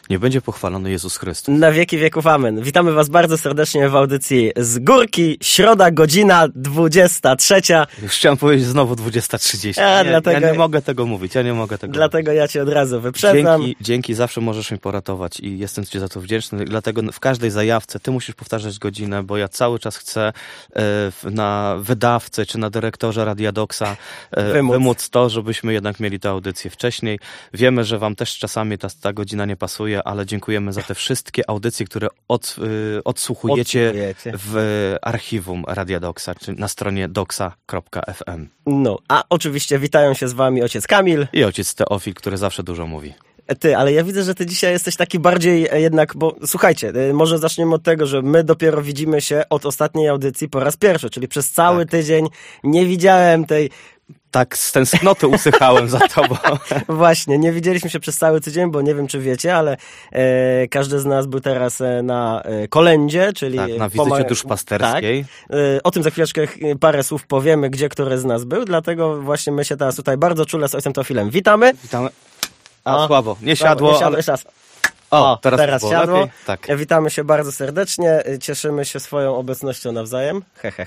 Niech będzie pochwalony Jezus Chrystus. Na wieki wieków amen. Witamy was bardzo serdecznie w audycji Z Górki. Środa, godzina 23. Już chciałem powiedzieć znowu 20:30. Ja nie mogę tego mówić, Dlatego ja cię od razu wyprzedzam. Dzięki, zawsze możesz mnie poratować i jestem ci za to wdzięczny. Dlatego w każdej zajawce ty musisz powtarzać godzinę, bo ja cały czas chcę na wydawcę czy na dyrektorze Radia Doksa wymóc to, żebyśmy jednak mieli tę audycję wcześniej. Wiemy, że wam też czasami ta godzina nie pasuje, ale dziękujemy za te wszystkie audycje, które odsłuchujecie w archiwum Radia Doksa, czy na stronie doksa.fm. No, a oczywiście witają się z wami ojciec Kamil i ojciec Teofil, który zawsze dużo mówi. Ty, ale ja widzę, że ty dzisiaj jesteś taki bardziej jednak, bo słuchajcie, może zaczniemy od tego, że my dopiero widzimy się od ostatniej audycji po raz pierwszy, czyli przez cały tydzień nie widziałem tej... Tak, z tęsknoty usychałem za tobą. Właśnie, nie widzieliśmy się przez cały tydzień, bo nie wiem, czy wiecie, ale każdy z nas był teraz na kolędzie, czyli... Tak, na wizycie duszpasterskiej. Tak, o tym za chwileczkę parę słów powiemy, gdzie który z nas był, dlatego właśnie my się teraz tutaj bardzo czule z ojcem Teofilem witamy. Witamy. Słabo, nie siadło, ale... Teraz siadło. Lepiej? Tak. Witamy się bardzo serdecznie. Cieszymy się swoją obecnością nawzajem.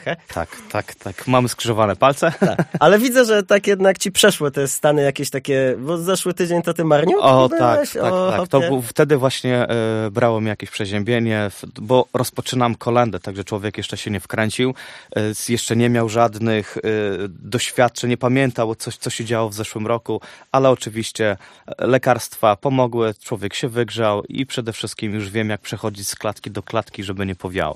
Tak. Mamy skrzyżowane palce. Tak. Ale widzę, że tak jednak ci przeszły te stany jakieś takie, bo zeszły tydzień to ty marniutki byłeś. Tak. To wtedy właśnie brało mi jakieś przeziębienie, bo rozpoczynam kolędę, także człowiek jeszcze się nie wkręcił, jeszcze nie miał żadnych doświadczeń, nie pamiętał co się działo w zeszłym roku, ale oczywiście lekarstwa pomogły, człowiek się wygrzał i przede wszystkim już wiem, jak przechodzić z klatki do klatki, żeby nie powiało.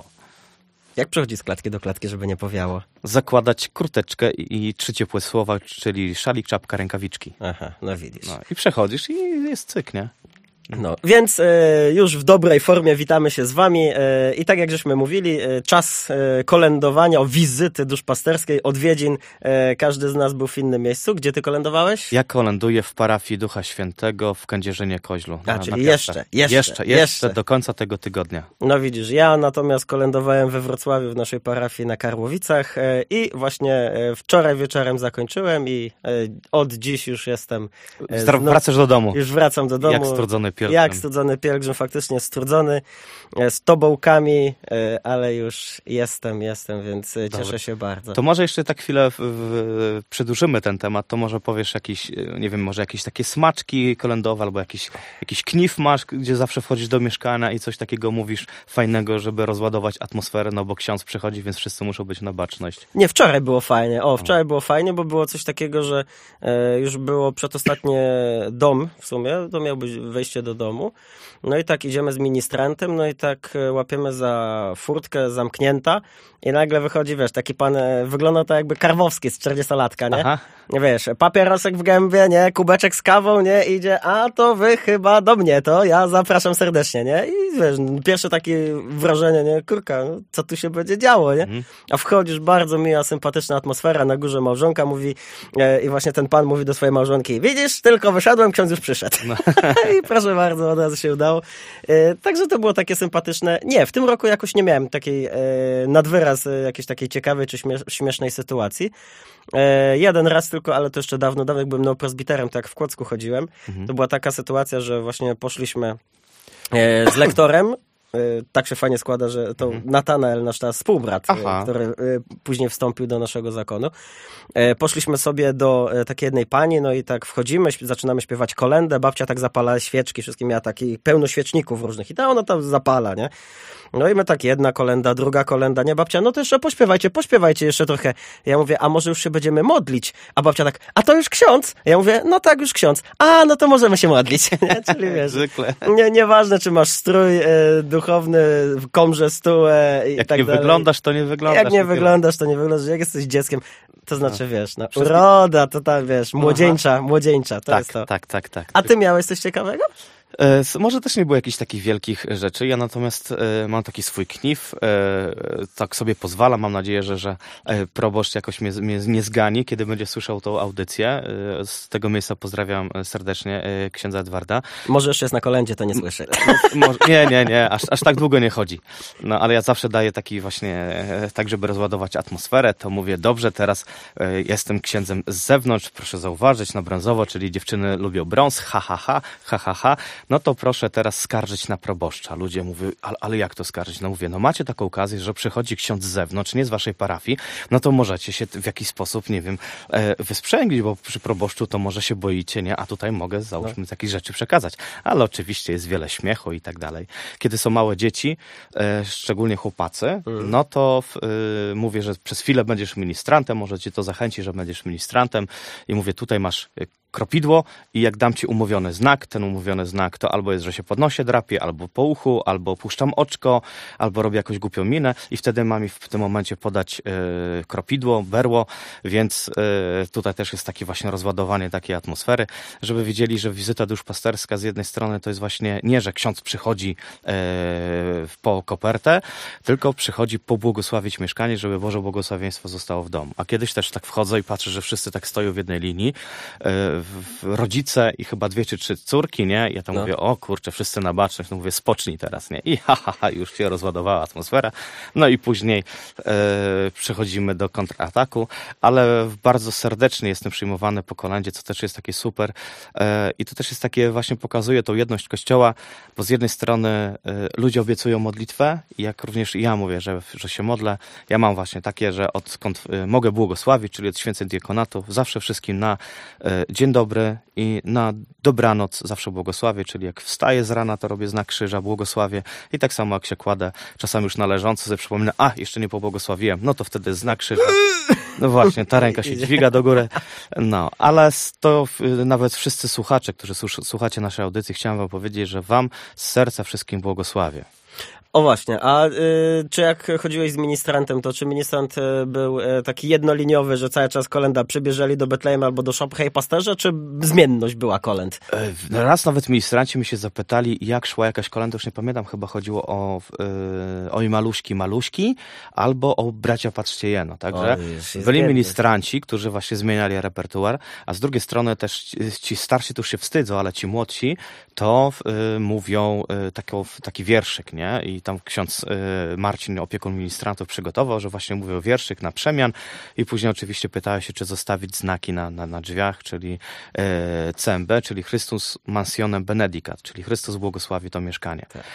Jak przechodzić z klatki do klatki, żeby nie powiało? Zakładać kurteczkę i 3 ciepłe słowa, czyli szalik, czapka, rękawiczki. Aha, no widzisz. I przechodzisz i jest cyk, nie? No, więc już w dobrej formie witamy się z wami i tak jak żeśmy mówili, czas kolędowania, wizyty duszpasterskiej, odwiedzin, każdy z nas był w innym miejscu. Gdzie ty kolędowałeś? Ja kolęduję w parafii Ducha Świętego w Kędzierzynie-Koźlu. Czyli jeszcze do końca tego tygodnia. No widzisz, ja natomiast kolędowałem we Wrocławiu w naszej parafii na Karłowicach i właśnie wczoraj wieczorem zakończyłem i od dziś już jestem... Wracasz do domu. Już wracam do domu. Jak strudzony pielgrzym. Jak strudzony pielgrzym, faktycznie strudzony, z tobołkami, ale już jestem, więc cieszę się bardzo. To może jeszcze tak chwilę przedłużymy ten temat, to może powiesz jakiś, nie wiem, może jakieś takie smaczki kolędowe, albo jakiś knif masz, gdzie zawsze wchodzisz do mieszkania i coś takiego mówisz fajnego, żeby rozładować atmosferę, no bo ksiądz przychodzi, więc wszyscy muszą być na baczność. Nie, wczoraj było fajnie. Wczoraj było fajnie, bo było coś takiego, że już było przedostatnie dom w sumie, to miał być wejście do domu. No i tak idziemy z ministrantem, no i tak łapiemy za furtkę zamknięta i nagle wychodzi, wiesz, taki pan, wygląda to jakby Karwowski z 40-latka, nie? Aha. Wiesz, papierosek w gębie, nie? Kubeczek z kawą, nie? Idzie, a to wy chyba do mnie, to ja zapraszam serdecznie, nie? I wiesz, pierwsze takie wrażenie, nie? Kurka, no, co tu się będzie działo, nie? A wchodzisz, bardzo miła, sympatyczna atmosfera, na górze małżonka mówi i właśnie ten pan mówi do swojej małżonki, widzisz, tylko wyszedłem, ksiądz już przyszedł. No. I proszę bardzo, od razu się udało. Także to było takie sympatyczne. Nie, w tym roku jakoś nie miałem takiej nad wyraz jakiejś takiej ciekawej czy śmiesznej sytuacji. Jeden raz tylko, ale to jeszcze dawno, jak byłem neopresbiterem, to jak w Kłodzku chodziłem, to była taka sytuacja, że właśnie poszliśmy z lektorem. Tak się fajnie składa, że to Natanael, nasz teraz współbrat, który później wstąpił do naszego zakonu. Poszliśmy sobie do takiej jednej pani, no i tak wchodzimy, zaczynamy śpiewać kolędę, babcia tak zapala świeczki, wszystkie miała taki pełno świeczników różnych i ona tam zapala, nie? No i my tak, jedna kolęda, druga kolęda, nie? Babcia, no to jeszcze pośpiewajcie jeszcze trochę. Ja mówię, a może już się będziemy modlić? A babcia tak, a to już ksiądz? Ja mówię, no tak, już ksiądz. A, no to możemy się modlić. Czyli wiesz, nieważne, czy masz strój duchowny, komrze, stół i jak tak nie dalej. wyglądasz, to nie wyglądasz. Jak nie wyglądasz, to nie wyglądasz. Jak jesteś dzieckiem, to znaczy, wiesz, uroda, to tam, wiesz, młodzieńcza, to jest to. Tak. A ty miałeś coś ciekawego? Może też nie było jakichś takich wielkich rzeczy. Ja natomiast mam taki swój knif. Tak sobie pozwalam. Mam nadzieję, że proboszcz jakoś mnie nie zgani, kiedy będzie słyszał tą audycję. Z tego miejsca pozdrawiam serdecznie księdza Edwarda. Może jeszcze jest na kolędzie, to nie słyszy. Nie. Aż tak długo nie chodzi. No, ale ja zawsze daję taki właśnie, tak żeby rozładować atmosferę, to mówię, dobrze, teraz jestem księdzem z zewnątrz, proszę zauważyć, na brązowo, czyli dziewczyny lubią brąz, ha. no to proszę teraz skarżyć na proboszcza. Ludzie mówią, ale jak to skarżyć? No mówię, no macie taką okazję, że przychodzi ksiądz z zewnątrz, nie z waszej parafii, no to możecie się w jakiś sposób, nie wiem, wysprzęglić, bo przy proboszczu to może się boicie, nie? A tutaj mogę, załóżmy, takich rzeczy przekazać. Ale oczywiście jest wiele śmiechu i tak dalej. Kiedy są małe dzieci, szczególnie chłopacy, no to mówię, że przez chwilę będziesz ministrantem, może cię to zachęci, że będziesz ministrantem i mówię, tutaj masz kropidło i jak dam ci umówiony znak, ten umówiony znak to albo jest, że się podnoszę, drapię, albo po uchu, albo puszczam oczko, albo robię jakąś głupią minę i wtedy mam mi w tym momencie podać kropidło, berło, więc tutaj też jest takie właśnie rozładowanie takiej atmosfery, żeby wiedzieli, że wizyta duszpasterska z jednej strony to jest właśnie nie, że ksiądz przychodzi po kopertę, tylko przychodzi pobłogosławić mieszkanie, żeby Boże błogosławieństwo zostało w domu. A kiedyś też tak wchodzę i patrzę, że wszyscy tak stoją w jednej linii, rodzice i chyba 2 czy 3 córki, nie? Ja tam mówię, o kurczę, wszyscy na baczność, no mówię, spocznij teraz, nie? I już się rozładowała atmosfera. No i później przechodzimy do kontrataku, ale bardzo serdecznie jestem przyjmowany po kolędzie, co też jest takie super. I to też jest takie, właśnie pokazuje tą jedność Kościoła, bo z jednej strony ludzie obiecują modlitwę, i jak również ja mówię, że się modlę. Ja mam właśnie takie, że odkąd mogę błogosławić, czyli od święceń diakonatu, zawsze wszystkim na dzień dobry i na dobranoc zawsze błogosławię, czyli jak wstaję z rana, to robię znak krzyża, błogosławię i tak samo jak się kładę, czasami już na leżąco sobie przypominam, jeszcze nie pobłogosławiłem, no to wtedy znak krzyża. No właśnie, ta ręka się dźwiga do góry. No, ale to nawet wszyscy słuchacze, którzy słuchacie naszej audycji, chciałem wam powiedzieć, że wam z serca wszystkim błogosławię. O właśnie, a czy jak chodziłeś z ministrantem, to czy ministrant był taki jednoliniowy, że cały czas kolenda przybierzeli do Betlejem albo do Szopy, hej pasterze, czy zmienność była kolęd? Raz nawet ministranci mi się zapytali, jak szła jakaś kolenda, już nie pamiętam, chyba chodziło o Oj maluśki, albo o Bracia patrzcie jeno, także byli ministranci, którzy właśnie zmieniali repertuar, a z drugiej strony też ci starsi to już się wstydzą, ale ci młodsi to mówią taki wierszyk, nie? I tam ksiądz Marcin, opiekun ministrantów, przygotował, że właśnie mówią wierszyk na przemian i później oczywiście pytają się, czy zostawić znaki na drzwiach, czyli CMB, czyli Christus mansionem benedicat, czyli Chrystus błogosławi to mieszkanie. Tak.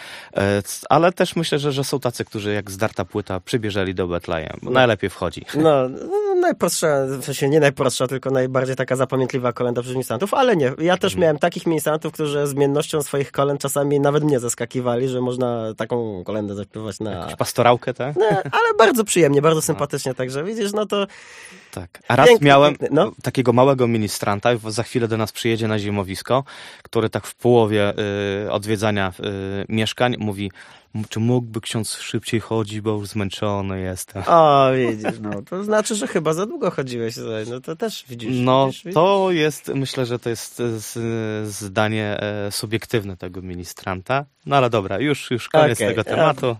Ale też myślę, że są tacy, którzy jak zdarta płyta przybierzeli do Betlejem. Najlepiej wchodzi. No, najprostsza, w sensie nie najprostsza, tylko najbardziej taka zapamiętliwa kolenda przez ministrantów, ale nie. Ja też miałem takich ministrantów, którzy zmiennością swoich kolęd czasami nawet mnie zaskakiwali, że można taką kolendę zaśpiewać na... Jakąś pastorałkę, tak? No, ale bardzo przyjemnie, bardzo sympatycznie, także widzisz, no to... Tak. A raz miałem takiego małego ministranta, za chwilę do nas przyjedzie na zimowisko, który tak w połowie odwiedzania mieszkań mówi, czy mógłby ksiądz szybciej chodzić, bo już zmęczony jestem. O, widzisz, no to znaczy, że chyba za długo chodziłeś tutaj, no to też widzisz. No to jest, myślę, że to jest zdanie subiektywne tego ministranta, no ale dobra, już koniec tego tematu.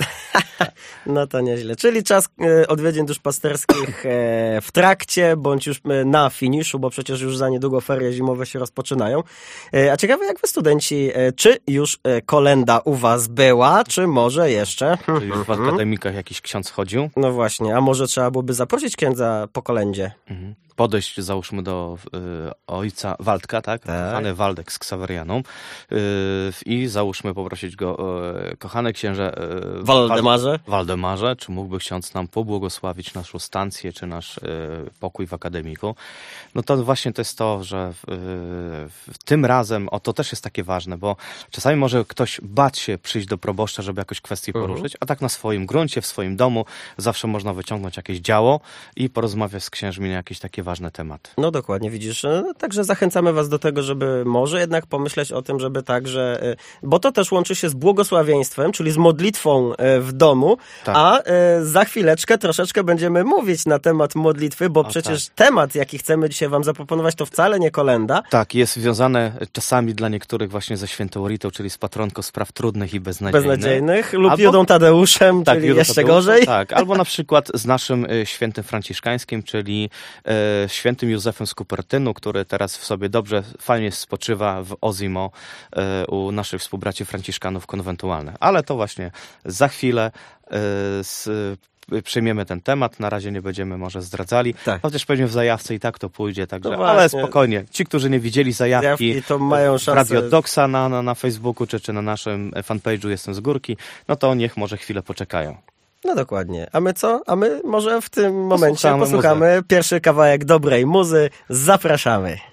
No to nieźle, czyli czas odwiedzin duszpasterskich w trakcie, bądź już na finiszu, bo przecież już za niedługo ferie zimowe się rozpoczynają. A ciekawe, jak wy studenci, czy już kolenda u was była, czy może jeszcze? Czy już w akademikach jakiś ksiądz chodził? No właśnie, a może trzeba byłoby zaprosić księdza po kolędzie? Podejść, załóżmy, do ojca Waldka, tak? Kochany Waldek z Ksawerianą i załóżmy poprosić go, kochany księże Waldemarze, czy mógłby ksiądz nam pobłogosławić naszą stancję, czy nasz pokój w akademiku? No to właśnie to jest to, że tym razem, to też jest takie ważne, bo czasami może ktoś bać się przyjść do proboszcza, żeby jakąś kwestię poruszyć, a tak na swoim gruncie, w swoim domu zawsze można wyciągnąć jakieś działo i porozmawiać z księżmi na jakieś takie ważne tematy. No dokładnie, widzisz. Także zachęcamy was do tego, żeby może jednak pomyśleć o tym, żeby także, bo to też łączy się z błogosławieństwem, czyli z modlitwą w domu, tak. A za chwileczkę troszeczkę będziemy mówić na temat modlitwy, bo przecież temat, jaki chcemy dzisiaj wam zaproponować, to wcale nie kolenda. Tak, jest związane czasami dla niektórych właśnie ze świętą Ritą, czyli z patronką spraw trudnych i beznadziejnych. Lub Judą Tadeuszem, czyli jeszcze gorzej. Tak, albo na przykład z naszym świętym franciszkańskim, czyli świętym Józefem z Kupertynu, który teraz w sobie dobrze, fajnie spoczywa w Ozimo u naszych współbraci franciszkanów konwentualnych. Ale to właśnie za chwilę przyjmiemy ten temat, na razie nie będziemy może zdradzali, chociaż pewnie w zajawce i tak to pójdzie, także, ale spokojnie. Ci, którzy nie widzieli zajawki to mają szansę. Radio Doxa na Facebooku, czy na naszym fanpage'u Jestem z Górki, no to niech może chwilę poczekają. No dokładnie. A my co? A my może w tym momencie posłuchamy pierwszy kawałek dobrej muzy. Zapraszamy.